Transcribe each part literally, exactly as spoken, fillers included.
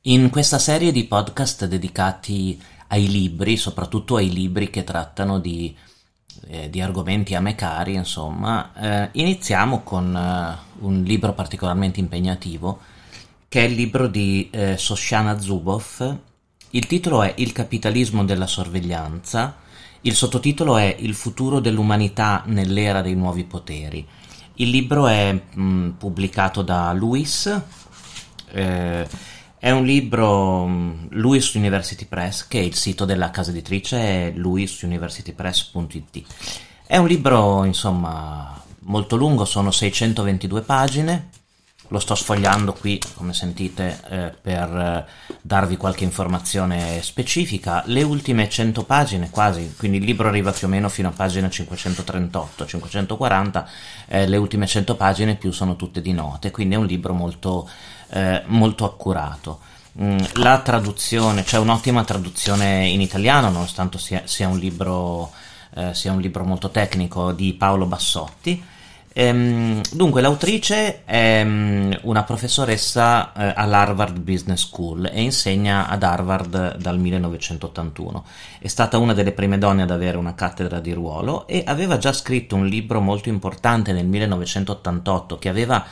In questa serie di podcast dedicati ai libri, soprattutto ai libri che trattano di, eh, di argomenti a me cari, insomma, eh, iniziamo con eh, un libro particolarmente impegnativo, che è il libro di eh, Shoshana Zuboff. Il titolo è Il capitalismo della sorveglianza, il sottotitolo è Il futuro dell'umanità nell'era dei nuovi poteri. Il libro è mh, pubblicato da Lewis, eh, è un libro mh, Lewis University Press, che è il sito della casa editrice, è lewis university press punto it. È un libro, insomma, molto lungo, sono seicentoventidue pagine. Lo sto sfogliando qui, come sentite, eh, per eh, darvi qualche informazione specifica. Le ultime cento pagine, quasi, quindi il libro arriva più o meno fino a pagina cinquecentotrentotto cinquecentoquaranta, eh, le ultime cento pagine più sono tutte di note, quindi è un libro molto, eh, molto accurato. Mm, la traduzione, c'è un'ottima traduzione in italiano, nonostante sia, sia un libro, eh, sia un libro molto tecnico, di Paolo Bassotti. Ehm, dunque, l'autrice è um, una professoressa eh, all'Harvard Business School e insegna ad Harvard dal millenovecentottantuno. È stata una delle prime donne ad avere una cattedra di ruolo e aveva già scritto un libro molto importante nel millenovecentottantotto che aveva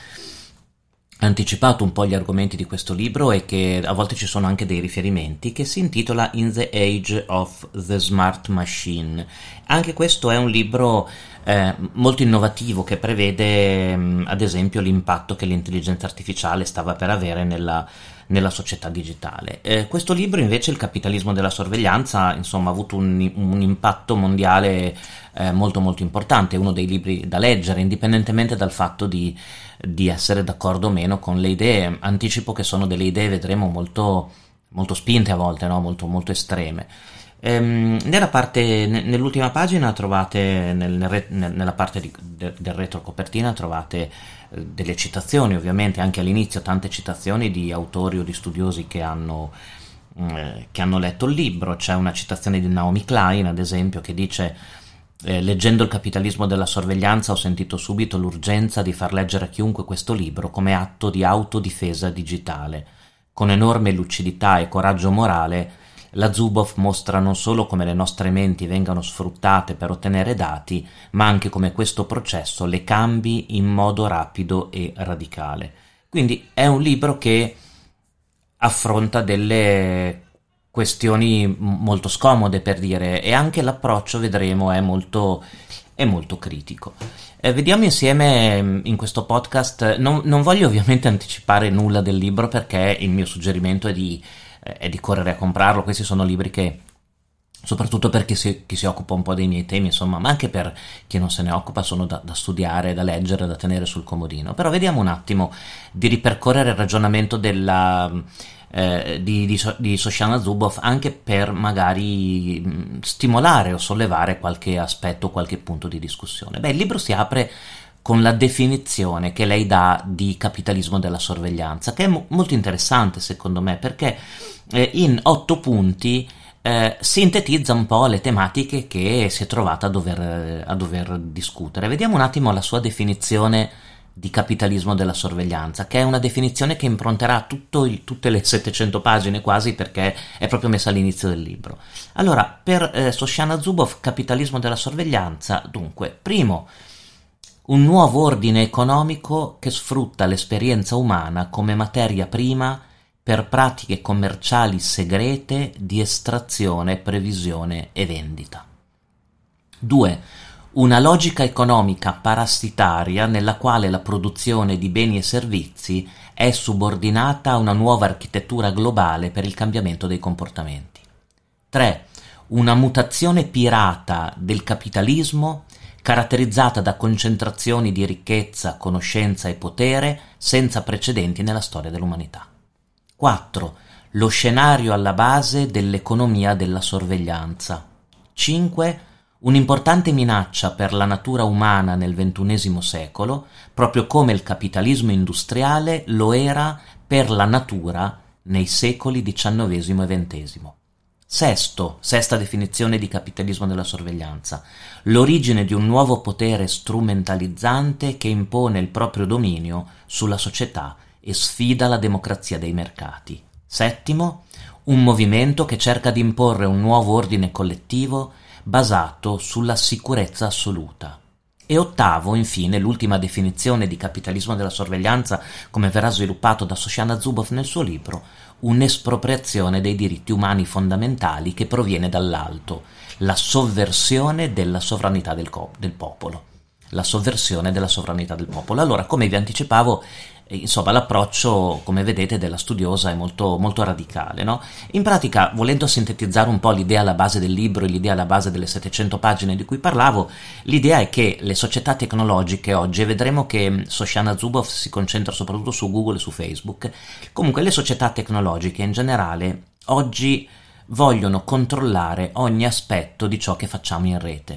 anticipato un po' gli argomenti di questo libro e che a volte ci sono anche dei riferimenti, che si intitola In the Age of the Smart Machine. Anche questo è un libro eh, molto innovativo che prevede mh, ad esempio l'impatto che l'intelligenza artificiale stava per avere nella, nella società digitale. Eh, questo libro invece, Il capitalismo della sorveglianza, insomma, ha avuto un, un impatto mondiale eh, molto molto importante, è uno dei libri da leggere indipendentemente dal fatto di di essere d'accordo o meno con le idee. Anticipo che sono delle idee, vedremo, molto, molto spinte a volte, no? molto, molto estreme. Ehm, nella parte, nell'ultima pagina trovate, nel, nel, nella parte di, de, del retrocopertina trovate eh, delle citazioni, ovviamente anche all'inizio tante citazioni di autori o di studiosi che hanno, eh, che hanno letto il libro. C'è una citazione di Naomi Klein, ad esempio, che dice: Eh, leggendo Il capitalismo della sorveglianza ho sentito subito l'urgenza di far leggere a chiunque questo libro come atto di autodifesa digitale. Con enorme lucidità e coraggio morale, la Zuboff mostra non solo come le nostre menti vengano sfruttate per ottenere dati, ma anche come questo processo le cambi in modo rapido e radicale. Quindi è un libro che affronta delle questioni molto scomode, per dire, e anche l'approccio, vedremo, è molto, è molto critico. Eh, vediamo insieme in questo podcast. Non, non voglio ovviamente anticipare nulla del libro, perché il mio suggerimento è di, eh, è di correre a comprarlo. Questi sono libri che, soprattutto per chi si, chi si occupa un po' dei miei temi, insomma, ma anche per chi non se ne occupa, sono da, da studiare, da leggere, da tenere sul comodino. Però vediamo un attimo di ripercorrere il ragionamento della Eh, di, di, di Shoshana Zuboff, anche per magari mh, stimolare o sollevare qualche aspetto, qualche punto di discussione. Beh, il libro si apre con la definizione che lei dà di capitalismo della sorveglianza, che è mo- molto interessante secondo me, perché eh, in otto punti eh, sintetizza un po' le tematiche che si è trovata a dover, a dover discutere. Vediamo un attimo la sua definizione di capitalismo della sorveglianza, che è una definizione che impronterà tutto il, tutte le settecento pagine quasi, perché è proprio messa all'inizio del libro. Allora, per eh, Shoshana Zuboff, capitalismo della sorveglianza, dunque, primo, un nuovo ordine economico che sfrutta l'esperienza umana come materia prima per pratiche commerciali segrete di estrazione, previsione e vendita. Due, una logica economica parassitaria nella quale la produzione di beni e servizi è subordinata a una nuova architettura globale per il cambiamento dei comportamenti. tre. Una mutazione pirata del capitalismo caratterizzata da concentrazioni di ricchezza, conoscenza e potere senza precedenti nella storia dell'umanità. quattro. Lo scenario alla base dell'economia della sorveglianza. cinque. Un'importante minaccia per la natura umana nel ventunesimo secolo, proprio come il capitalismo industriale lo era per la natura nei secoli diciannovesimo e ventesimo. Sesto, sesta definizione di capitalismo della sorveglianza: l'origine di un nuovo potere strumentalizzante che impone il proprio dominio sulla società e sfida la democrazia dei mercati. Settimo, un movimento che cerca di imporre un nuovo ordine collettivo basato sulla sicurezza assoluta. E ottavo, infine, l'ultima definizione di capitalismo della sorveglianza, come verrà sviluppato da Shoshana Zuboff nel suo libro, un'espropriazione dei diritti umani fondamentali che proviene dall'alto, la sovversione della sovranità del, co- del popolo. La sovversione della sovranità del popolo. Allora, come vi anticipavo, eh, insomma, l'approccio, come vedete, della studiosa è molto, molto radicale, no? In pratica, volendo sintetizzare un po' l'idea alla base del libro e l'idea alla base delle settecento pagine di cui parlavo, l'idea è che le società tecnologiche oggi, e vedremo che Shoshana Zuboff si concentra soprattutto su Google e su Facebook, comunque le società tecnologiche in generale oggi vogliono controllare ogni aspetto di ciò che facciamo in rete.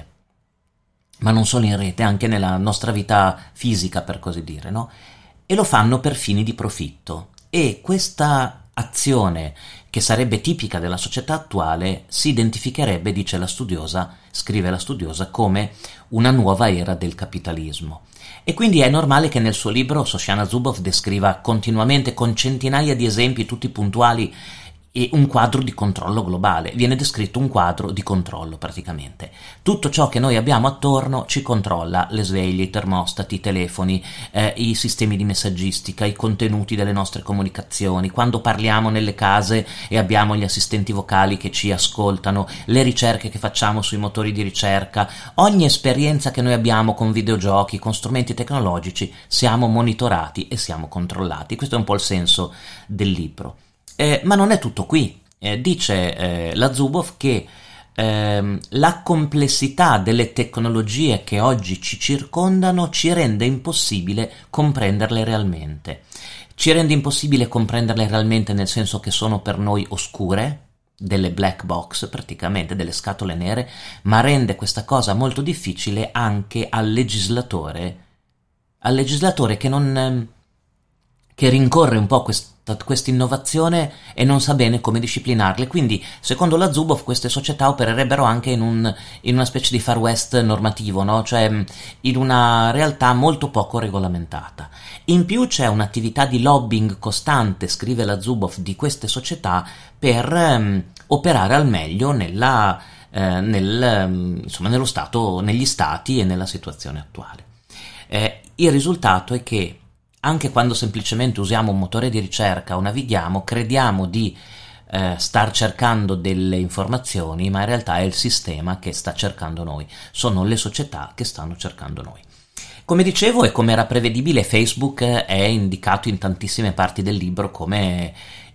Ma non solo in rete, anche nella nostra vita fisica, per così dire, no? E lo fanno per fini di profitto. E questa azione, che sarebbe tipica della società attuale, si identificherebbe, dice la studiosa, scrive la studiosa, come una nuova era del capitalismo. E quindi è normale che nel suo libro Shoshana Zuboff descriva continuamente, con centinaia di esempi tutti puntuali, e un quadro di controllo globale. Viene descritto un quadro di controllo praticamente. Tutto ciò che noi abbiamo attorno ci controlla: le sveglie, i termostati, i telefoni, eh, i sistemi di messaggistica, i contenuti delle nostre comunicazioni, quando parliamo nelle case e abbiamo gli assistenti vocali che ci ascoltano, le ricerche che facciamo sui motori di ricerca, ogni esperienza che noi abbiamo con videogiochi, con strumenti tecnologici, siamo monitorati e siamo controllati. Questo è un po' il senso del libro. Eh, ma non è tutto qui. Eh, dice eh, la Zuboff che ehm, la complessità delle tecnologie che oggi ci circondano ci rende impossibile comprenderle realmente. Ci rende impossibile comprenderle realmente nel senso che sono per noi oscure, delle black box praticamente, delle scatole nere, ma rende questa cosa molto difficile anche al legislatore, al legislatore che non... che rincorre un po' questa questa innovazione e non sa bene come disciplinarle. Quindi, secondo la Zuboff, queste società opererebbero anche in, un, in una specie di far west normativo, no? Cioè in una realtà molto poco regolamentata. In più c'è un'attività di lobbying costante, scrive la Zuboff, di queste società per um, operare al meglio nella, eh, nel, um, insomma, nello stato, negli stati e nella situazione attuale. Eh, il risultato è che anche quando semplicemente usiamo un motore di ricerca o navighiamo, crediamo di eh, star cercando delle informazioni, ma in realtà è il sistema che sta cercando noi, sono le società che stanno cercando noi. Come dicevo, e come era prevedibile, Facebook è indicato in tantissime parti del libro come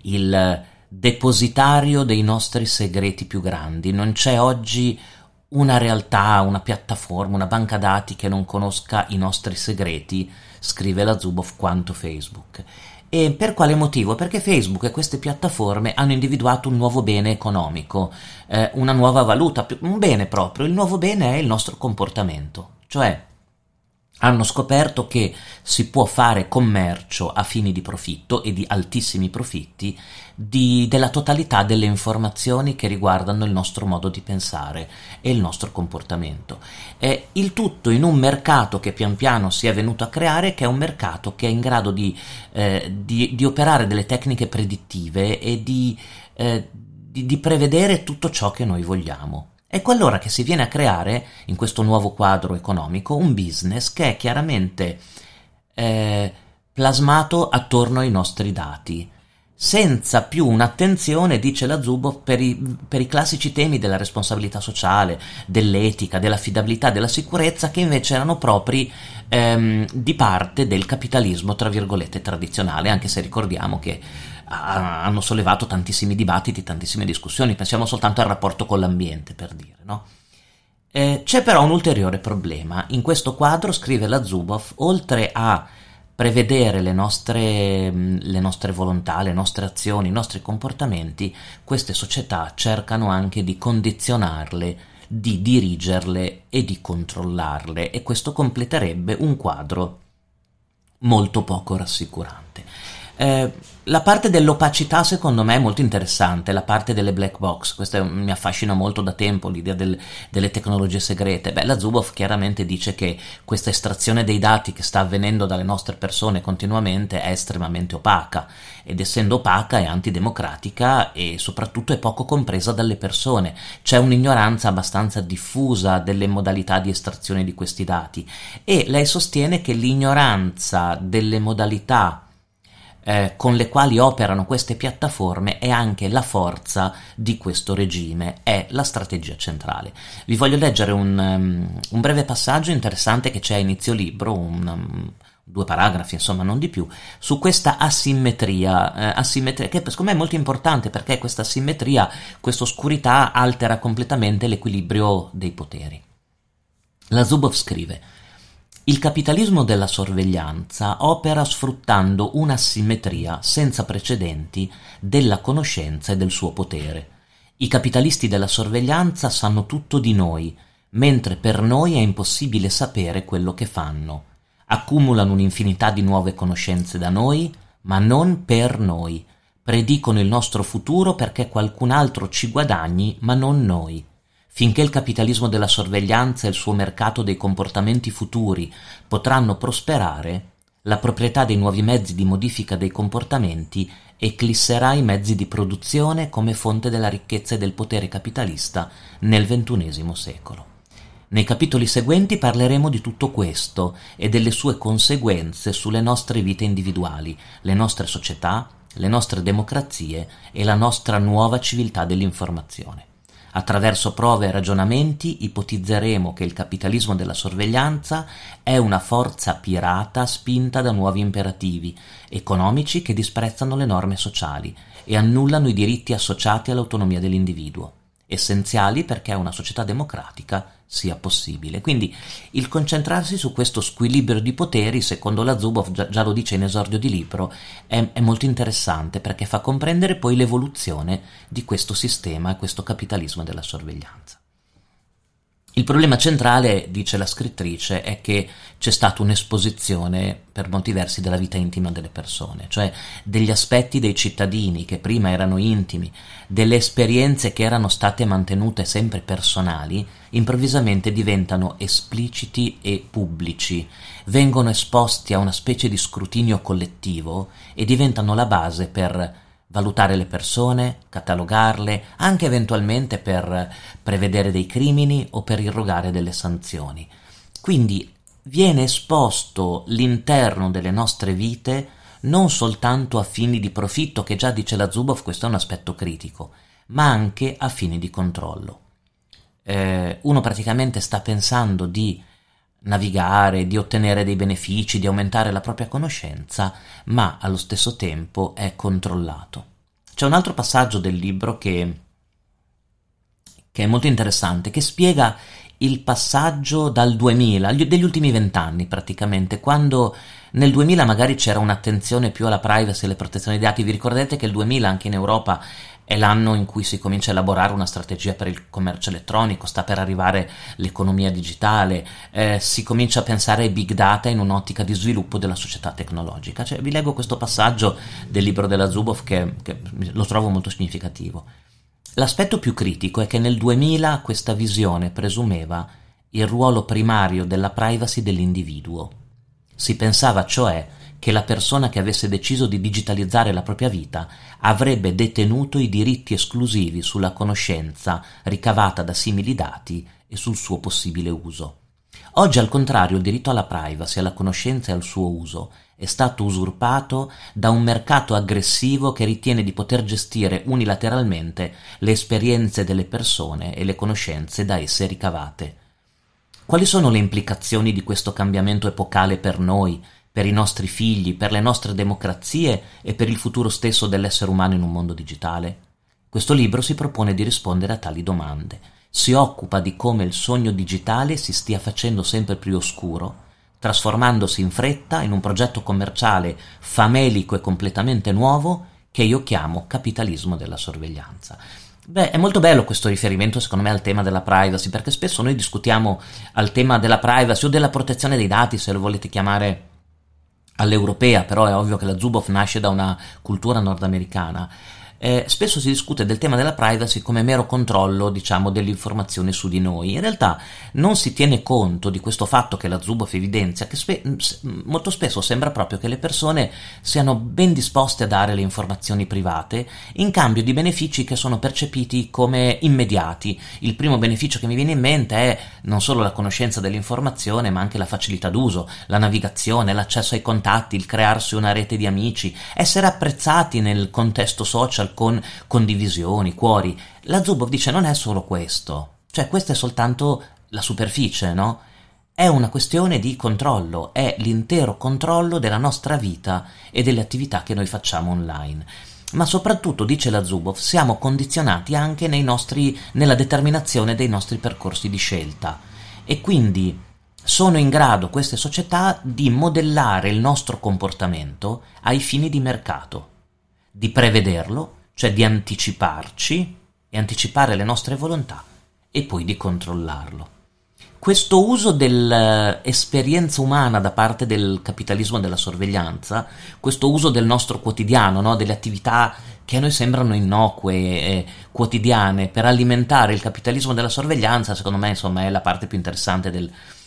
il depositario dei nostri segreti più grandi. Non c'è oggi una realtà, una piattaforma, una banca dati che non conosca i nostri segreti, scrive la Zuboff, quanto Facebook. E per quale motivo? Perché Facebook e queste piattaforme hanno individuato un nuovo bene economico, eh, una nuova valuta, un bene proprio. Il nuovo bene è il nostro comportamento, cioè hanno scoperto che si può fare commercio a fini di profitto e di altissimi profitti di, della totalità delle informazioni che riguardano il nostro modo di pensare e il nostro comportamento. Eh, il tutto in un mercato che pian piano si è venuto a creare, che è un mercato che è in grado di, eh, di, di operare delle tecniche predittive e di, eh, di, di prevedere tutto ciò che noi vogliamo. Ecco allora che si viene a creare, in questo nuovo quadro economico, un business che è chiaramente eh, plasmato attorno ai nostri dati, senza più un'attenzione, dice la Zuboff, per i, per i classici temi della responsabilità sociale, dell'etica, dell'affidabilità, della sicurezza, che invece erano propri ehm, di parte del capitalismo, tra virgolette, tradizionale, anche se ricordiamo che hanno sollevato tantissimi dibattiti, tantissime discussioni. Pensiamo soltanto al rapporto con l'ambiente, per dire, no? Eh, c'è però un ulteriore problema. In questo quadro, scrive la Zuboff, oltre a prevedere le nostre, le nostre volontà, le nostre azioni, i nostri comportamenti, queste società cercano anche di condizionarle, di dirigerle e di controllarle, e questo completerebbe un quadro molto poco rassicurante. Eh, la parte dell'opacità secondo me è molto interessante, la parte delle black box, questo mi affascina molto da tempo, l'idea del, delle tecnologie segrete. Beh, la Zuboff chiaramente dice che questa estrazione dei dati che sta avvenendo dalle nostre persone continuamente è estremamente opaca, ed essendo opaca è antidemocratica e soprattutto è poco compresa dalle persone. C'è un'ignoranza abbastanza diffusa delle modalità di estrazione di questi dati, e lei sostiene che l'ignoranza delle modalità Eh, con le quali operano queste piattaforme è anche la forza di questo regime, è la strategia centrale. Vi voglio leggere un, um, un breve passaggio interessante che c'è a inizio libro, un, um, due paragrafi, insomma, non di più, su questa asimmetria, eh, asimmetria che secondo me è molto importante, perché questa asimmetria, questa oscurità altera completamente l'equilibrio dei poteri. La Zuboff scrive: il capitalismo della sorveglianza opera sfruttando un'asimmetria senza precedenti della conoscenza e del suo potere. I capitalisti della sorveglianza sanno tutto di noi, mentre per noi è impossibile sapere quello che fanno. Accumulano un'infinità di nuove conoscenze da noi, ma non per noi. Predicono il nostro futuro perché qualcun altro ci guadagni, ma non noi. Finché il capitalismo della sorveglianza e il suo mercato dei comportamenti futuri potranno prosperare, la proprietà dei nuovi mezzi di modifica dei comportamenti eclisserà i mezzi di produzione come fonte della ricchezza e del potere capitalista nel ventunesimo secolo. Nei capitoli seguenti parleremo di tutto questo e delle sue conseguenze sulle nostre vite individuali, le nostre società, le nostre democrazie e la nostra nuova civiltà dell'informazione. Attraverso prove e ragionamenti ipotizzeremo che il capitalismo della sorveglianza è una forza pirata spinta da nuovi imperativi economici che disprezzano le norme sociali e annullano i diritti associati all'autonomia dell'individuo, essenziali perché una società democratica sia possibile. Quindi il concentrarsi su questo squilibrio di poteri, secondo la Zuboff, già, già lo dice in esordio di libro, è, è molto interessante, perché fa comprendere poi l'evoluzione di questo sistema, questo capitalismo della sorveglianza. Il problema centrale, dice la scrittrice, è che c'è stata un'esposizione per molti versi della vita intima delle persone, cioè degli aspetti dei cittadini che prima erano intimi, delle esperienze che erano state mantenute sempre personali, improvvisamente diventano espliciti e pubblici, vengono esposti a una specie di scrutinio collettivo e diventano la base per valutare le persone, catalogarle, anche eventualmente per prevedere dei crimini o per irrogare delle sanzioni. Quindi viene esposto l'interno delle nostre vite non soltanto a fini di profitto, che già dice la Zuboff, questo è un aspetto critico, ma anche a fini di controllo. Eh, uno praticamente sta pensando di navigare, di ottenere dei benefici, di aumentare la propria conoscenza, ma allo stesso tempo è controllato. C'è un altro passaggio del libro che, che è molto interessante, che spiega il passaggio dal duemila, degli ultimi vent'anni praticamente, quando nel duemila magari c'era un'attenzione più alla privacy e alle protezioni dei dati. Vi ricordate che il duemila anche in Europa è l'anno in cui si comincia a elaborare una strategia per il commercio elettronico, sta per arrivare l'economia digitale, eh, si comincia a pensare ai big data in un'ottica di sviluppo della società tecnologica. Cioè, vi leggo questo passaggio del libro della Zuboff che, che lo trovo molto significativo. L'aspetto più critico è che nel duemila questa visione presumeva il ruolo primario della privacy dell'individuo. Si pensava cioè che la persona che avesse deciso di digitalizzare la propria vita avrebbe detenuto i diritti esclusivi sulla conoscenza ricavata da simili dati e sul suo possibile uso. Oggi, al contrario, il diritto alla privacy, alla conoscenza e al suo uso è stato usurpato da un mercato aggressivo che ritiene di poter gestire unilateralmente le esperienze delle persone e le conoscenze da esse ricavate. Quali sono le implicazioni di questo cambiamento epocale per noi, per i nostri figli, per le nostre democrazie e per il futuro stesso dell'essere umano in un mondo digitale? Questo libro si propone di rispondere a tali domande. Si occupa di come il sogno digitale si stia facendo sempre più oscuro, trasformandosi in fretta in un progetto commerciale famelico e completamente nuovo che io chiamo capitalismo della sorveglianza. Beh, è molto bello questo riferimento, secondo me, al tema della privacy, perché spesso noi discutiamo al tema della privacy o della protezione dei dati, se lo volete chiamare all'europea, però è ovvio che la Zuboff nasce da una cultura nordamericana. Eh, spesso si discute del tema della privacy come mero controllo, diciamo, dell'informazione su di noi. In realtà non si tiene conto di questo fatto che la Zuboff evidenzia, che spe- molto spesso sembra proprio che le persone siano ben disposte a dare le informazioni private in cambio di benefici che sono percepiti come immediati. Il primo beneficio che mi viene in mente è non solo la conoscenza dell'informazione, ma anche la facilità d'uso, la navigazione, l'accesso ai contatti, il crearsi una rete di amici, essere apprezzati nel contesto social con condivisioni, cuori. La Zuboff dice non è solo questo, cioè questa è soltanto la superficie, no? È una questione di controllo, è l'intero controllo della nostra vita e delle attività che noi facciamo online. Ma soprattutto, dice la Zuboff, siamo condizionati anche nei nostri, nella determinazione dei nostri percorsi di scelta, e quindi sono in grado queste società di modellare il nostro comportamento ai fini di mercato, di prevederlo, cioè di anticiparci e anticipare le nostre volontà e poi di controllarlo. Questo uso dell'esperienza umana da parte del capitalismo della sorveglianza, questo uso del nostro quotidiano, no? Delle attività che a noi sembrano innocue e quotidiane per alimentare il capitalismo della sorveglianza, secondo me, insomma, è la parte più interessante del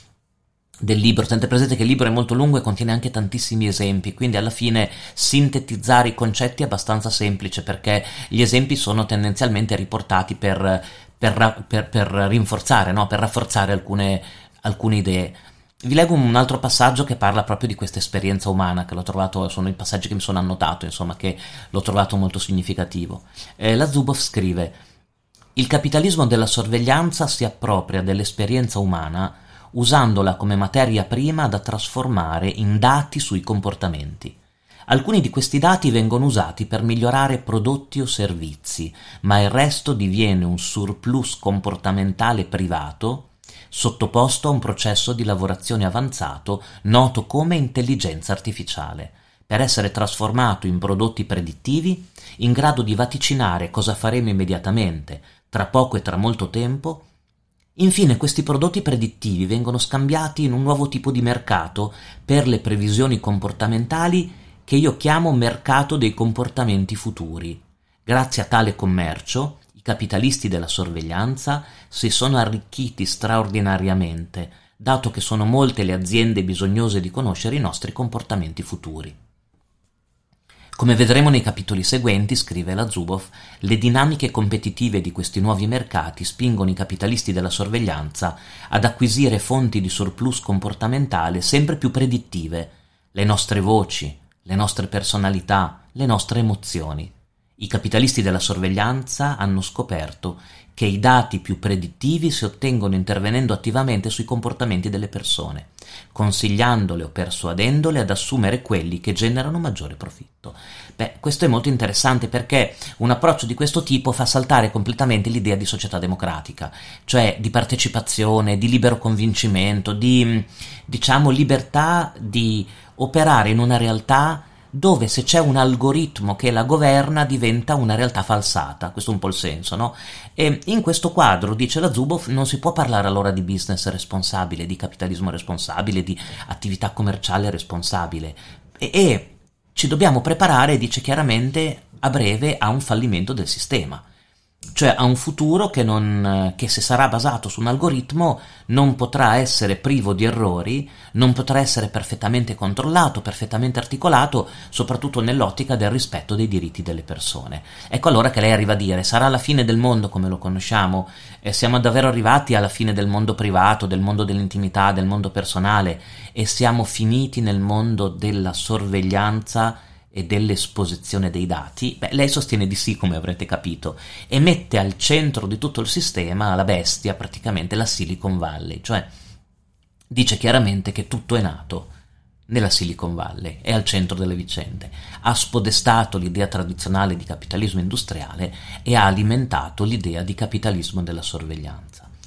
del libro. Tenete presente che il libro è molto lungo e contiene anche tantissimi esempi, quindi alla fine sintetizzare i concetti è abbastanza semplice, perché gli esempi sono tendenzialmente riportati per, per, per, per rinforzare, no? Per rafforzare alcune, alcune idee. Vi leggo un altro passaggio che parla proprio di questa esperienza umana, che l'ho trovato, sono i passaggi che mi sono annotato, insomma, che l'ho trovato molto significativo. Eh, la Zuboff scrive: il capitalismo della sorveglianza si appropria dell'esperienza umana usandola come materia prima da trasformare in dati sui comportamenti. Alcuni di questi dati vengono usati per migliorare prodotti o servizi, ma il resto diviene un surplus comportamentale privato sottoposto a un processo di lavorazione avanzato noto come intelligenza artificiale, per essere trasformato in prodotti predittivi in grado di vaticinare cosa faremo immediatamente, tra poco e tra molto tempo. Infine, questi prodotti predittivi vengono scambiati in un nuovo tipo di mercato per le previsioni comportamentali che io chiamo mercato dei comportamenti futuri. Grazie a tale commercio, i capitalisti della sorveglianza si sono arricchiti straordinariamente, dato che sono molte le aziende bisognose di conoscere i nostri comportamenti futuri. Come vedremo nei capitoli seguenti, scrive la Zuboff, le dinamiche competitive di questi nuovi mercati spingono i capitalisti della sorveglianza ad acquisire fonti di surplus comportamentale sempre più predittive, le nostre voci, le nostre personalità, le nostre emozioni. I capitalisti della sorveglianza hanno scoperto che i dati più predittivi si ottengono intervenendo attivamente sui comportamenti delle persone, consigliandole o persuadendole ad assumere quelli che generano maggiore profitto. Beh, questo è molto interessante, perché un approccio di questo tipo fa saltare completamente l'idea di società democratica, cioè di partecipazione, di libero convincimento, di, diciamo, libertà di operare in una realtà dove se c'è un algoritmo che la governa diventa una realtà falsata. Questo è un po' il senso, no? E in questo quadro, dice la Zuboff, non si può parlare allora di business responsabile, di capitalismo responsabile, di attività commerciale responsabile, e, e ci dobbiamo preparare, dice chiaramente, a breve a un fallimento del sistema, cioè a un futuro che, non, che se sarà basato su un algoritmo non potrà essere privo di errori, non potrà essere perfettamente controllato, perfettamente articolato, soprattutto nell'ottica del rispetto dei diritti delle persone. Ecco allora che lei arriva a dire: sarà la fine del mondo come lo conosciamo? E siamo davvero arrivati alla fine del mondo privato, del mondo dell'intimità, del mondo personale, e siamo finiti nel mondo della sorveglianza e dell'esposizione dei dati? Beh, lei sostiene di sì, come avrete capito, e mette al centro di tutto il sistema la bestia, praticamente la Silicon Valley, cioè dice chiaramente che tutto è nato nella Silicon Valley, è al centro delle vicende, ha spodestato l'idea tradizionale di capitalismo industriale e ha alimentato l'idea di capitalismo della sorveglianza.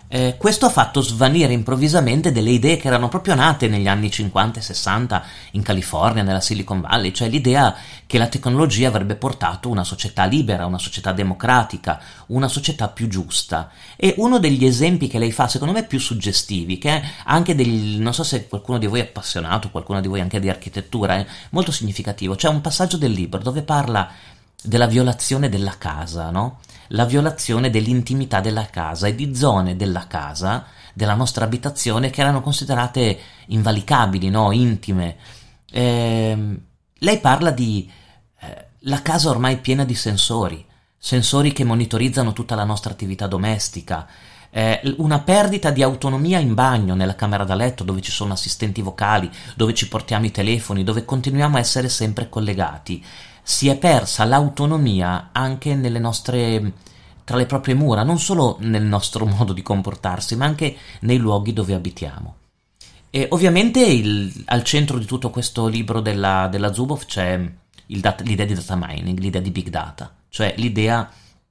Eh, questo ha fatto svanire improvvisamente delle idee che erano proprio nate negli anni cinquanta e sessanta in California, nella Silicon Valley, cioè l'idea che la tecnologia avrebbe portato una società libera, una società democratica, una società più giusta. E uno degli esempi che lei fa, secondo me più suggestivi, che è anche del, non so se qualcuno di voi è appassionato, qualcuno di voi anche di architettura, è molto significativo. C'è un passaggio del libro dove parla della violazione della casa, no? La violazione dell'intimità della casa e di zone della casa, della nostra abitazione, che erano considerate invalicabili, no? Intime. Eh, lei parla di eh, la casa ormai piena di sensori, sensori che monitorizzano tutta la nostra attività domestica, eh, una perdita di autonomia in bagno, nella camera da letto, dove ci sono assistenti vocali, dove ci portiamo i telefoni, dove continuiamo a essere sempre collegati. Si è persa l'autonomia anche nelle nostre, tra le proprie mura, non solo nel nostro modo di comportarsi, ma anche nei luoghi dove abitiamo. E ovviamente il, al centro di tutto questo libro della, della Zuboff c'è il dat, l'idea di data mining, l'idea di big data, cioè l'idea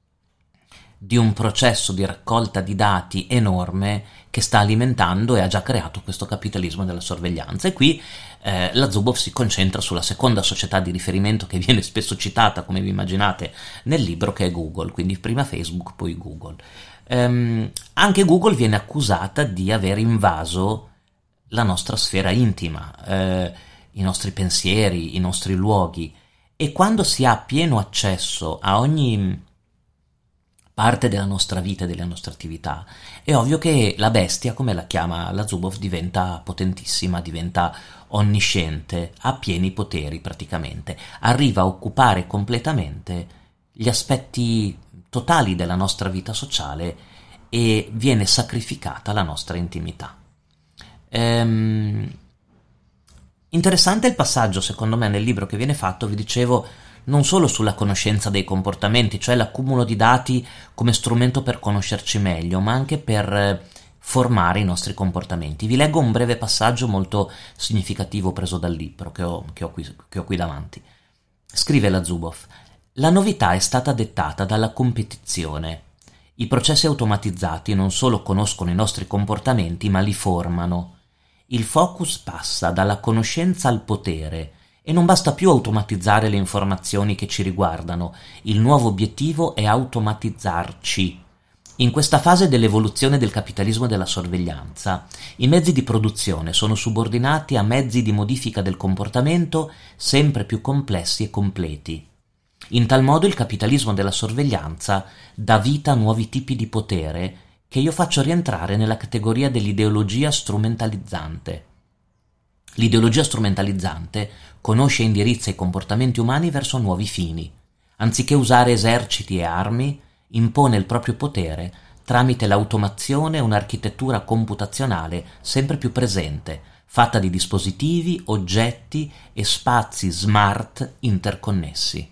di un processo di raccolta di dati enorme che sta alimentando e ha già creato questo capitalismo della sorveglianza. E qui eh, la Zuboff si concentra sulla seconda società di riferimento che viene spesso citata, come vi immaginate, nel libro, che è Google, quindi prima Facebook, poi Google. Ehm, anche Google viene accusata di aver invaso la nostra sfera intima, eh, i nostri pensieri, i nostri luoghi, e quando si ha pieno accesso a ogni parte della nostra vita e delle nostre attività, è ovvio che la bestia, come la chiama la Zuboff, diventa potentissima, diventa onnisciente, ha pieni poteri praticamente, arriva a occupare completamente gli aspetti totali della nostra vita sociale e viene sacrificata la nostra intimità. Ehm, interessante il passaggio, secondo me, nel libro che viene fatto, vi dicevo, non solo sulla conoscenza dei comportamenti, cioè l'accumulo di dati come strumento per conoscerci meglio, ma anche per formare i nostri comportamenti. Vi leggo un breve passaggio molto significativo preso dal libro che ho, che ho, qui, che ho qui davanti. Scrive la Zuboff: la novità è stata dettata dalla competizione. I processi automatizzati non solo conoscono i nostri comportamenti, ma li formano. Il focus passa dalla conoscenza al potere e non basta più automatizzare le informazioni che ci riguardano. Il nuovo obiettivo è automatizzarci. In questa fase dell'evoluzione del capitalismo della sorveglianza, i mezzi di produzione sono subordinati a mezzi di modifica del comportamento sempre più complessi e completi. In tal modo il capitalismo della sorveglianza dà vita a nuovi tipi di potere che io faccio rientrare nella categoria dell'ideologia strumentalizzante. L'ideologia strumentalizzante conosce e indirizza i comportamenti umani verso nuovi fini. Anziché usare eserciti e armi, impone il proprio potere tramite l'automazione e un'architettura computazionale sempre più presente, fatta di dispositivi, oggetti e spazi smart interconnessi.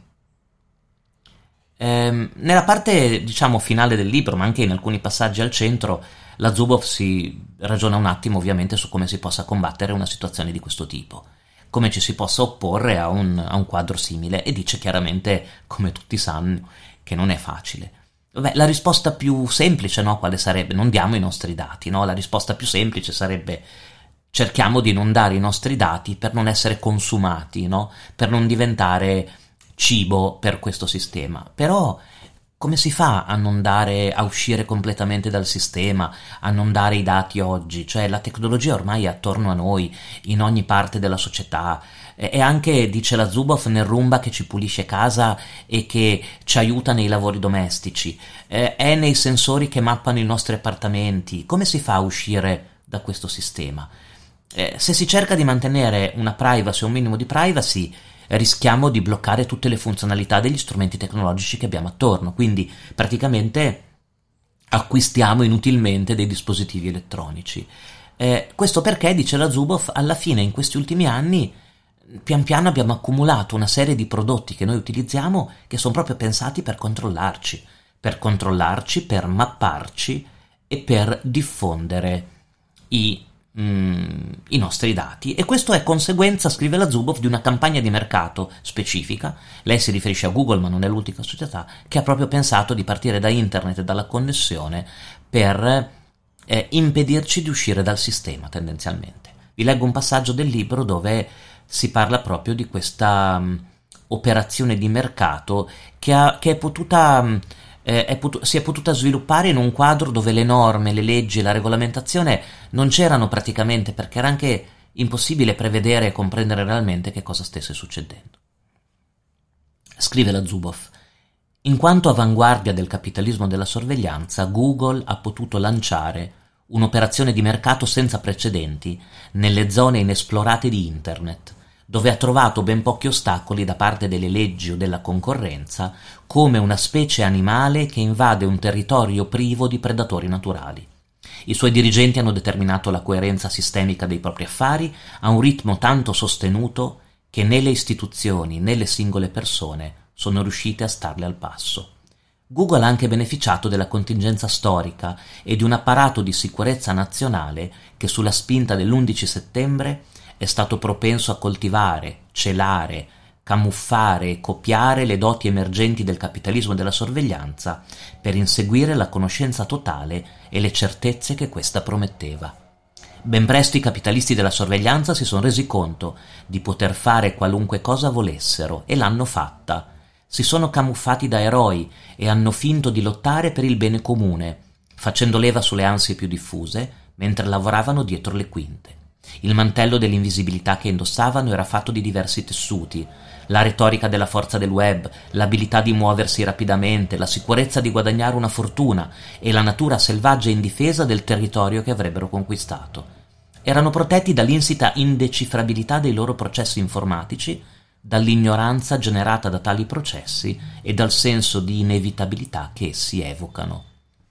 Ehm, nella parte, diciamo, finale del libro, ma anche in alcuni passaggi al centro, la Zuboff si ragiona un attimo ovviamente su come si possa combattere una situazione di questo tipo, come ci si possa opporre a un, a un quadro simile, e dice chiaramente, come tutti sanno, che non è facile. Vabbè, la risposta più semplice, no, quale sarebbe? Non diamo i nostri dati, no? La risposta più semplice sarebbe: cerchiamo di non dare i nostri dati per non essere consumati, no? Per non diventare cibo per questo sistema. Però come si fa a non dare, a uscire completamente dal sistema, a non dare i dati oggi? Cioè la tecnologia ormai è attorno a noi, in ogni parte della società, e anche, dice la Zuboff, nel Roomba che ci pulisce casa e che ci aiuta nei lavori domestici, è nei sensori che mappano i nostri appartamenti. Come si fa a uscire da questo sistema? Se si cerca di mantenere una privacy, un minimo di privacy, rischiamo di bloccare tutte le funzionalità degli strumenti tecnologici che abbiamo attorno, quindi praticamente acquistiamo inutilmente dei dispositivi elettronici. Eh, questo perché, dice la Zuboff, alla fine in questi ultimi anni pian piano abbiamo accumulato una serie di prodotti che noi utilizziamo che sono proprio pensati per controllarci, per controllarci, per mapparci e per diffondere i i nostri dati. E questo è conseguenza, scrive la Zuboff, di una campagna di mercato specifica. Lei si riferisce a Google, ma non è l'unica società che ha proprio pensato di partire da internet e dalla connessione per eh, impedirci di uscire dal sistema tendenzialmente. Vi leggo un passaggio del libro dove si parla proprio di questa um, operazione di mercato che, ha, che è potuta, um, eh, è potu- si è potuta sviluppare in un quadro dove le norme, le leggi e la regolamentazione non c'erano praticamente, perché era anche impossibile prevedere e comprendere realmente che cosa stesse succedendo. Scrive la Zuboff: in quanto avanguardia del capitalismo della sorveglianza, Google ha potuto lanciare un'operazione di mercato senza precedenti nelle zone inesplorate di Internet, dove ha trovato ben pochi ostacoli da parte delle leggi o della concorrenza, come una specie animale che invade un territorio privo di predatori naturali. I suoi dirigenti hanno determinato la coerenza sistemica dei propri affari a un ritmo tanto sostenuto che né le istituzioni né le singole persone sono riuscite a starle al passo. Google ha anche beneficiato della contingenza storica e di un apparato di sicurezza nazionale che sulla spinta dell'undici settembre è stato propenso a coltivare, celare, camuffare e copiare le doti emergenti del capitalismo della sorveglianza per inseguire la conoscenza totale e le certezze che questa prometteva. Ben presto i capitalisti della sorveglianza si sono resi conto di poter fare qualunque cosa volessero e l'hanno fatta. Si sono camuffati da eroi e hanno finto di lottare per il bene comune, facendo leva sulle ansie più diffuse mentre lavoravano dietro le quinte. Il mantello dell'invisibilità che indossavano era fatto di diversi tessuti: la retorica della forza del web, l'abilità di muoversi rapidamente, la sicurezza di guadagnare una fortuna e la natura selvaggia e indifesa del territorio che avrebbero conquistato. Erano protetti dall'insita indecifrabilità dei loro processi informatici, dall'ignoranza generata da tali processi e dal senso di inevitabilità che essi evocano.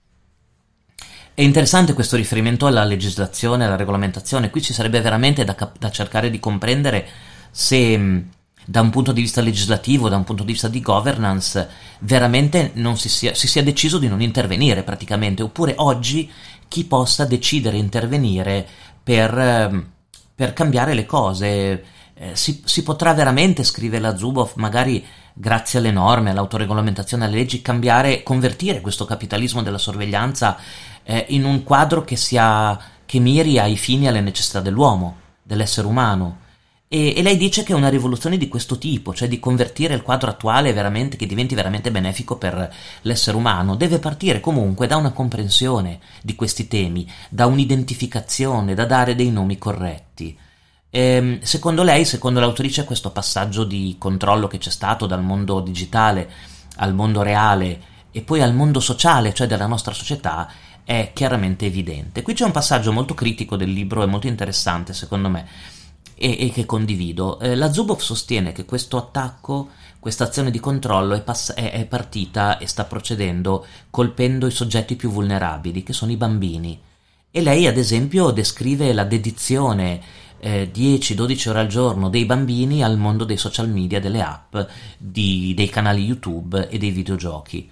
È interessante questo riferimento alla legislazione, alla regolamentazione. Qui ci sarebbe veramente da, cap- da cercare di comprendere se mh, da un punto di vista legislativo, da un punto di vista di governance, veramente non si sia, si sia deciso di non intervenire praticamente, oppure oggi chi possa decidere intervenire per, eh, per cambiare le cose. Eh, si, si potrà veramente, scrive la Zuboff, magari grazie alle norme, all'autoregolamentazione, alle leggi, cambiare, convertire questo capitalismo della sorveglianza eh, in un quadro che sia che miri ai fini e alle necessità dell'uomo, dell'essere umano. E, e lei dice che è una rivoluzione di questo tipo, cioè di convertire il quadro attuale veramente, che diventi veramente benefico per l'essere umano, deve partire comunque da una comprensione di questi temi, da un'identificazione, da dare dei nomi corretti. E, secondo lei, secondo l'autrice, questo passaggio di controllo che c'è stato dal mondo digitale al mondo reale e poi al mondo sociale, cioè della nostra società, è chiaramente evidente. Qui c'è un passaggio molto critico del libro e molto interessante, secondo me, e, e che condivido. Eh, la Zuboff sostiene che questo attacco, questa azione di controllo è, pass- è, è partita e sta procedendo colpendo i soggetti più vulnerabili, che sono i bambini. E lei, ad esempio, descrive la dedizione Eh, dieci dodici ore al giorno dei bambini al mondo dei social media, delle app, di, dei canali YouTube e dei videogiochi.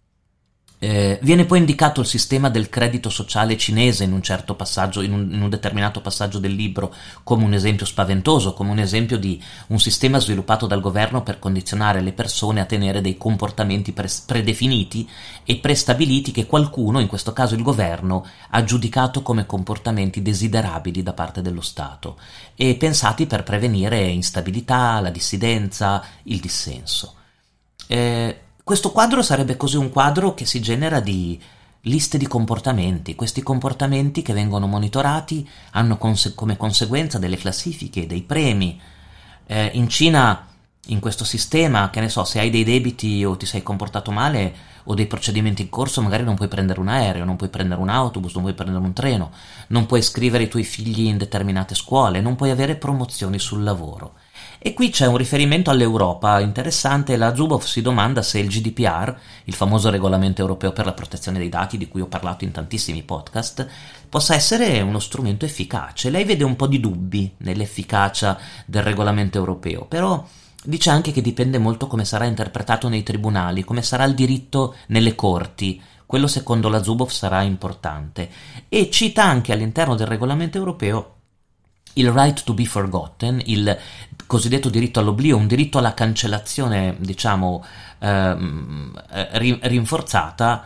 Eh, viene poi indicato il sistema del credito sociale cinese in un certo passaggio, in un, in un determinato passaggio del libro, come un esempio spaventoso, come un esempio di un sistema sviluppato dal governo per condizionare le persone a tenere dei comportamenti pre- predefiniti e prestabiliti che qualcuno, in questo caso il governo, ha giudicato come comportamenti desiderabili da parte dello Stato e pensati per prevenire instabilità, la dissidenza, il dissenso. Eh, Questo quadro sarebbe così un quadro che si genera di liste di comportamenti. Questi comportamenti che vengono monitorati hanno conse- come conseguenza delle classifiche, dei premi. Eh, in Cina, in questo sistema, che ne so, se hai dei debiti o ti sei comportato male o dei procedimenti in corso, magari non puoi prendere un aereo, non puoi prendere un autobus, non puoi prendere un treno, non puoi iscrivere i tuoi figli in determinate scuole, non puoi avere promozioni sul lavoro. E qui c'è un riferimento all'Europa interessante. La Zuboff si domanda se il G D P R, il famoso regolamento europeo per la protezione dei dati di cui ho parlato in tantissimi podcast, possa essere uno strumento efficace. Lei vede un po' di dubbi nell'efficacia del regolamento europeo, però dice anche che dipende molto come sarà interpretato nei tribunali, come sarà il diritto nelle corti. Quello secondo la Zuboff sarà importante. E cita anche all'interno del regolamento europeo il right to be forgotten, il cosiddetto diritto all'oblio, un diritto alla cancellazione, diciamo, ehm, rinforzata,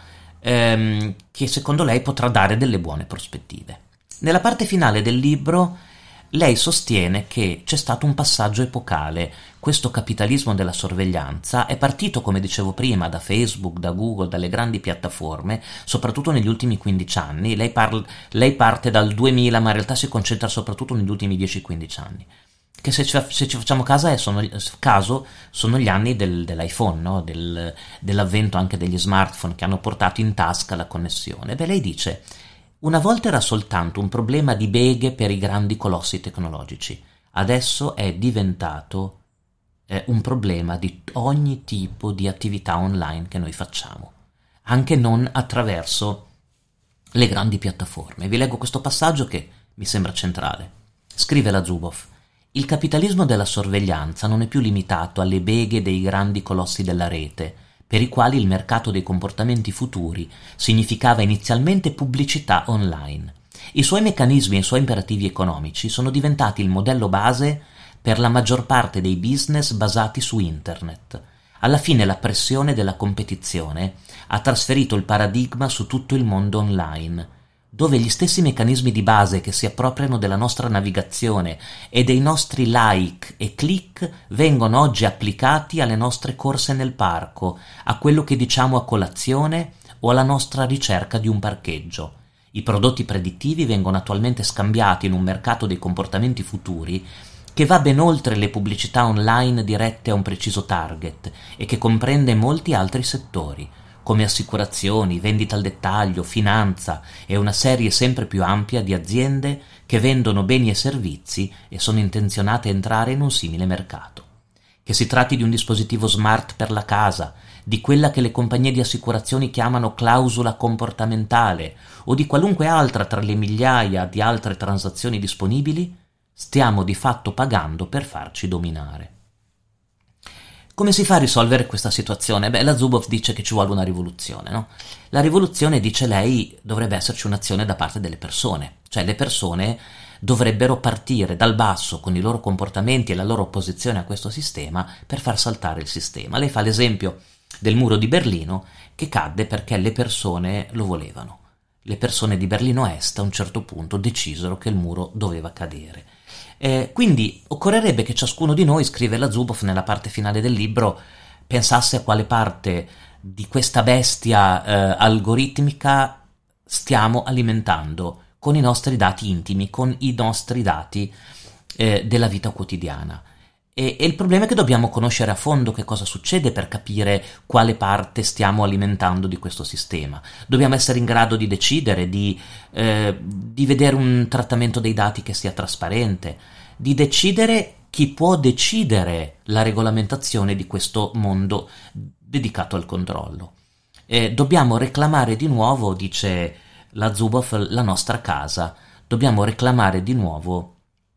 ehm, che secondo lei potrà dare delle buone prospettive. Nella parte finale del libro lei sostiene che c'è stato un passaggio epocale. Questo capitalismo della sorveglianza è partito, come dicevo prima, da Facebook, da Google, dalle grandi piattaforme, soprattutto negli ultimi quindici anni. Lei, parla, lei parte dal duemila, ma in realtà si concentra soprattutto negli ultimi dieci quindici anni. Che se ci, se ci facciamo caso, è, sono, caso sono gli anni del, dell'iPhone, no? del, dell'avvento anche degli smartphone che hanno portato in tasca la connessione. Beh, lei dice: una volta era soltanto un problema di beghe per i grandi colossi tecnologici, adesso è diventato eh, un problema di ogni tipo di attività online che noi facciamo, anche non attraverso le grandi piattaforme. Vi leggo questo passaggio che mi sembra centrale. Scrive la Zuboff: il capitalismo della sorveglianza non è più limitato alle beghe dei grandi colossi della rete, per i quali il mercato dei comportamenti futuri significava inizialmente pubblicità online. I suoi meccanismi e i suoi imperativi economici sono diventati il modello base per la maggior parte dei business basati su internet. Alla fine la pressione della competizione ha trasferito il paradigma su tutto il mondo online, dove gli stessi meccanismi di base che si appropriano della nostra navigazione e dei nostri like e click vengono oggi applicati alle nostre corse nel parco, a quello che diciamo a colazione o alla nostra ricerca di un parcheggio. I prodotti predittivi vengono attualmente scambiati in un mercato dei comportamenti futuri che va ben oltre le pubblicità online dirette a un preciso target e che comprende molti altri settori, come assicurazioni, vendita al dettaglio, finanza e una serie sempre più ampia di aziende che vendono beni e servizi e sono intenzionate a entrare in un simile mercato. Che si tratti di un dispositivo smart per la casa, di quella che le compagnie di assicurazioni chiamano clausola comportamentale o di qualunque altra tra le migliaia di altre transazioni disponibili, stiamo di fatto pagando per farci dominare. Come si fa a risolvere questa situazione? Beh, la Zuboff dice che ci vuole una rivoluzione, no? La rivoluzione, dice lei, dovrebbe esserci un'azione da parte delle persone, cioè le persone dovrebbero partire dal basso con i loro comportamenti e la loro opposizione a questo sistema per far saltare il sistema. Lei fa l'esempio del muro di Berlino che cadde perché le persone lo volevano. Le persone di Berlino Est a un certo punto decisero che il muro doveva cadere. Eh, quindi occorrerebbe che ciascuno di noi, scrive la Zuboff nella parte finale del libro, pensasse a quale parte di questa bestia eh, algoritmica stiamo alimentando con i nostri dati intimi, con i nostri dati eh, della vita quotidiana. E, e il problema è che dobbiamo conoscere a fondo che cosa succede per capire quale parte stiamo alimentando di questo sistema. Dobbiamo essere in grado di decidere, di, eh, di vedere un trattamento dei dati che sia trasparente, di decidere chi può decidere la regolamentazione di questo mondo dedicato al controllo. Eh, dobbiamo reclamare di nuovo, dice la Zuboff, la nostra casa. Dobbiamo reclamare di nuovo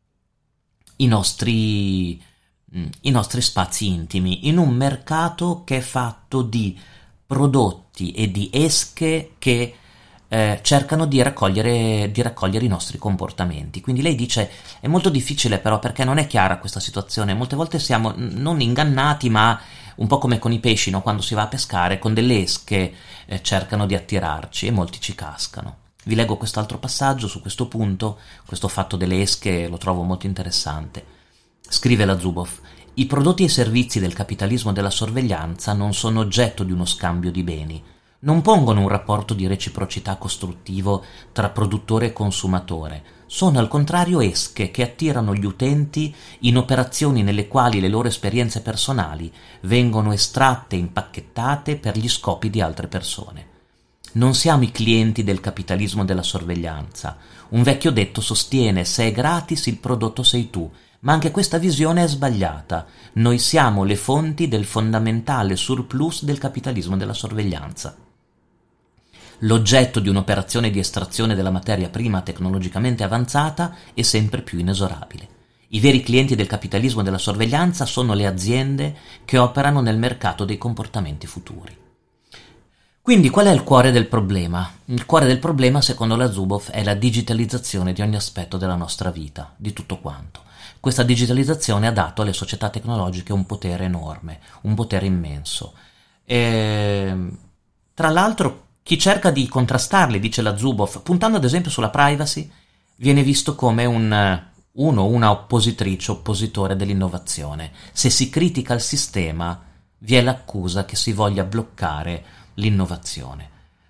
i nostri... i nostri spazi intimi, in un mercato che è fatto di prodotti e di esche che eh, cercano di raccogliere, di raccogliere i nostri comportamenti. Quindi lei dice è molto difficile però perché non è chiara questa situazione, molte volte siamo non ingannati ma un po' come con i pesci, no? Quando si va a pescare con delle esche eh, cercano di attirarci e molti ci cascano. Vi leggo quest'altro passaggio su questo punto, questo fatto delle esche lo trovo molto interessante. Scrive la Zuboff: i prodotti e servizi del capitalismo della sorveglianza non sono oggetto di uno scambio di beni, non pongono un rapporto di reciprocità costruttivo tra produttore e consumatore, sono al contrario esche che attirano gli utenti in operazioni nelle quali le loro esperienze personali vengono estratte e impacchettate per gli scopi di altre persone. Non siamo i clienti del capitalismo della sorveglianza. Un vecchio detto sostiene: se è gratis il prodotto sei tu. Ma anche questa visione è sbagliata. Noi siamo le fonti del fondamentale surplus del capitalismo della sorveglianza. L'oggetto di un'operazione di estrazione della materia prima tecnologicamente avanzata è sempre più inesorabile. I veri clienti del capitalismo della sorveglianza sono le aziende che operano nel mercato dei comportamenti futuri. Quindi qual è il cuore del problema? Il cuore del problema, secondo la Zuboff, è la digitalizzazione di ogni aspetto della nostra vita, di tutto quanto. Questa digitalizzazione ha dato alle società tecnologiche un potere enorme, un potere immenso. E, tra l'altro, Chi cerca di contrastarli, dice la Zuboff, puntando ad esempio sulla privacy, viene visto come un uno o una oppositrice, oppositore dell'innovazione. Se si critica il sistema, vi è l'accusa che si voglia bloccare l'innovazione.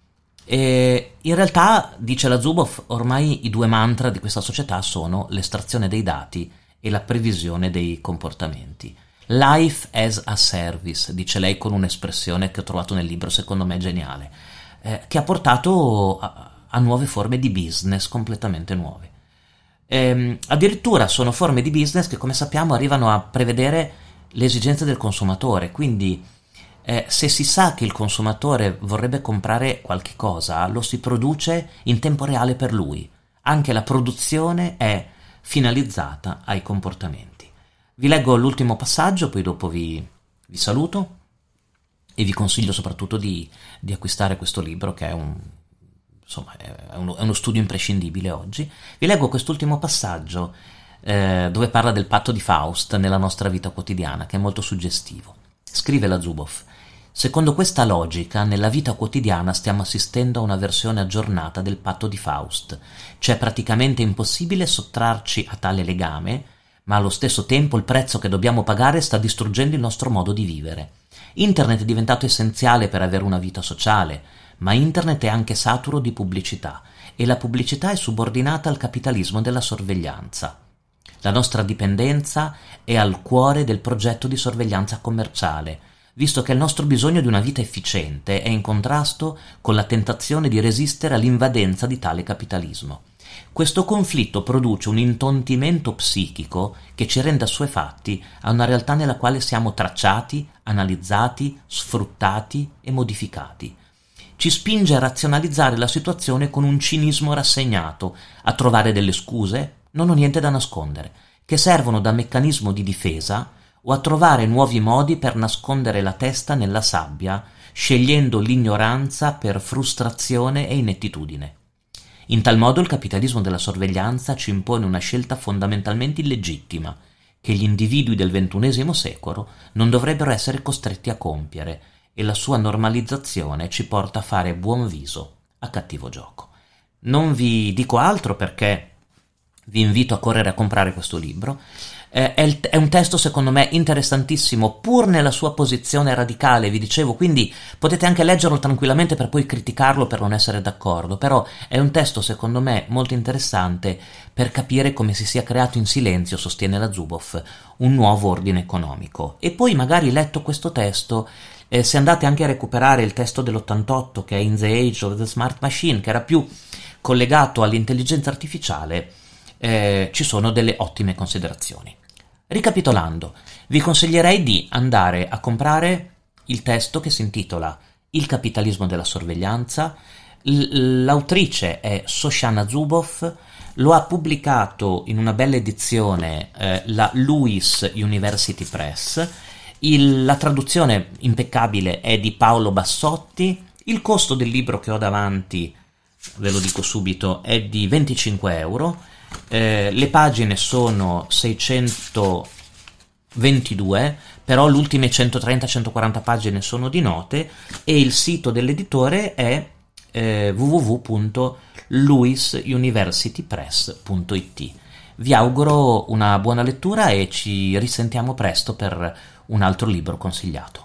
E in realtà, dice la Zuboff, ormai i due mantra di questa società sono l'estrazione dei dati e la previsione dei comportamenti. Life as a service, dice lei con un'espressione che ho trovato nel libro, secondo me geniale, eh, che ha portato a, a nuove forme di business completamente nuove. Ehm, addirittura sono forme di business che, come sappiamo, arrivano a prevedere le esigenze del consumatore, quindi eh, se si sa che il consumatore vorrebbe comprare qualche cosa, lo si produce in tempo reale per lui. Anche la produzione è finalizzata ai comportamenti. Vi leggo l'ultimo passaggio, poi dopo vi, vi saluto e vi consiglio soprattutto di, di acquistare questo libro, che è un Insomma, è uno, è uno studio imprescindibile oggi. Vi leggo quest'ultimo passaggio eh, dove parla del patto di Faust nella nostra vita quotidiana, che è molto suggestivo. Scrive la Zuboff: secondo questa logica, nella vita quotidiana stiamo assistendo a una versione aggiornata del patto di Faust. C'è praticamente impossibile sottrarci a tale legame, ma allo stesso tempo il prezzo che dobbiamo pagare sta distruggendo il nostro modo di vivere. Internet è diventato essenziale per avere una vita sociale, ma internet è anche saturo di pubblicità e la pubblicità è subordinata al capitalismo della sorveglianza. La nostra dipendenza è al cuore del progetto di sorveglianza commerciale, visto che il nostro bisogno di una vita efficiente è in contrasto con la tentazione di resistere all'invadenza di tale capitalismo. Questo conflitto produce un intontimento psichico che ci rende assuefatti a una realtà nella quale siamo tracciati, analizzati, sfruttati e modificati. Ci spinge a razionalizzare la situazione con un cinismo rassegnato, a trovare delle scuse, non ho niente da nascondere, che servono da meccanismo di difesa, o a trovare nuovi modi per nascondere la testa nella sabbia, scegliendo l'ignoranza per frustrazione e inettitudine. In tal modo il capitalismo della sorveglianza ci impone una scelta fondamentalmente illegittima, che gli individui del ventunesimo secolo non dovrebbero essere costretti a compiere, e la sua normalizzazione ci porta a fare buon viso a cattivo gioco. Non vi dico altro perché vi invito a correre a comprare questo libro. Eh, è, il, è un testo secondo me interessantissimo, pur nella sua posizione radicale, vi dicevo, quindi potete anche leggerlo tranquillamente per poi criticarlo per non essere d'accordo, però è un testo secondo me molto interessante per capire come si sia creato in silenzio, sostiene la Zuboff, un nuovo ordine economico. E poi magari letto questo testo, Eh, se andate anche a recuperare il testo dell'ottantotto, che è In the Age of the Smart Machine, che era più collegato all'intelligenza artificiale, eh, ci sono delle ottime considerazioni. Ricapitolando, vi consiglierei di andare a comprare il testo che si intitola Il capitalismo della sorveglianza. L- l'autrice è Shoshana Zuboff, lo ha pubblicato in una bella edizione eh, la Lewis University Press. Il, la traduzione impeccabile è di Paolo Bassotti. Il costo del libro che ho davanti, ve lo dico subito, è di venticinque euro. Eh, le pagine sono seicentoventidue, però le ultime centotrenta centoquaranta pagine sono di note, e il sito dell'editore è eh, w w w punto lewis university press punto i t. Vi auguro una buona lettura e ci risentiamo presto per un altro libro consigliato.